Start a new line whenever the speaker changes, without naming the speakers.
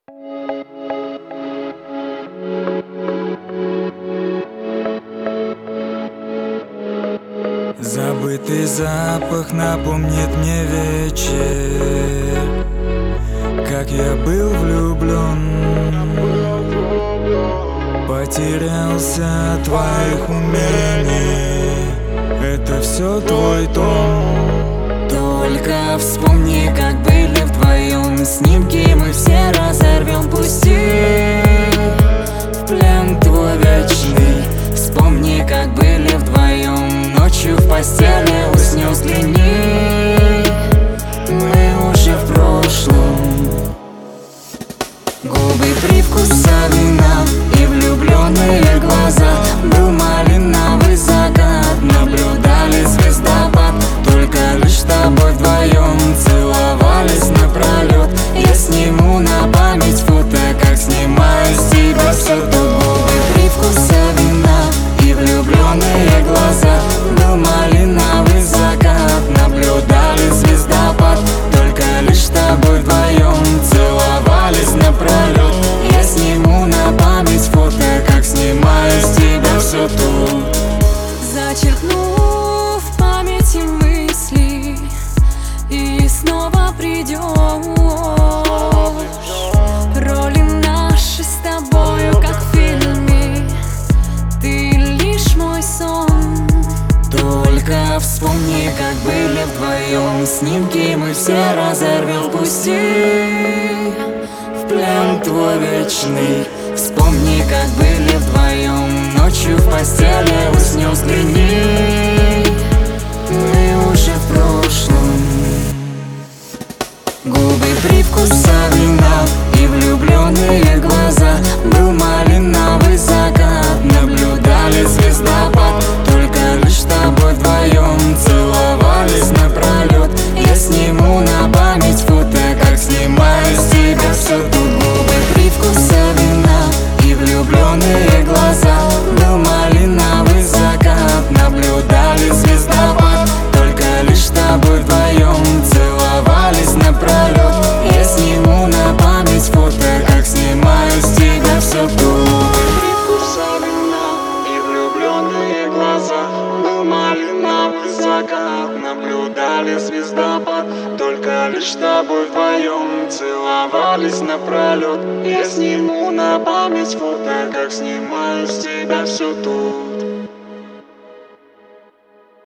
Забытый запах напомнит мне вечер, как я был влюблен. Потерялся от твоих умений, это все твой тон.
Только вспомни, как были вдвоем. Снимки мы все разорвем, пусти в плен твой вечный. Вспомни, как были вдвоем. Ночью в постели уснем, взгляни, мы уже в прошлом. Губы привкуса вина и влюбленные глаза. Был малиновый закат, наблюдали звездопад. Только лишь с тобой вдвоем целовались напролет. Я сниму на память фото, как снимаю с тебя все тут. Губы привкуса вина и влюбленные глаза. Был малиновый закат, наблюдали звездопад. Только лишь с тобой вдвоем целовались напролет. Я сниму на память фото, как снимаю с тебя все тут. Зачеркну в памяти мысли, и снова придешь. Роли наши с тобою, как в фильме, ты лишь мой сон. Только вспомни, как были вдвоем. Снимки мы все разорвем, пусти в плен твой вечный. Вспомни, как были вдвоем. Ночью в постели уснем, взгляни, мы уже в прошлом. Губы привкуса вина и влюбленные глаза. Был малиновый закат, наблюдали звездопад. Только лишь с тобой вдвоем целовались напролет. Я сниму на память фото, как снимаю с тебя все тут. Губы привкуса вина и влюбленные глаза. Был малиновый закат, наблюдали звездопад. Только лишь с тобой вдвоем целовались напролет. Я сниму на память фото, как снимаю с тебя все тут. Привкуса вина и влюбленные глаза. Был малиновый закат, наблюдали звездопад. Только лишь с тобой вдвоем целовались напролет. Я сниму на память фото, как снимаю с тебя все тут.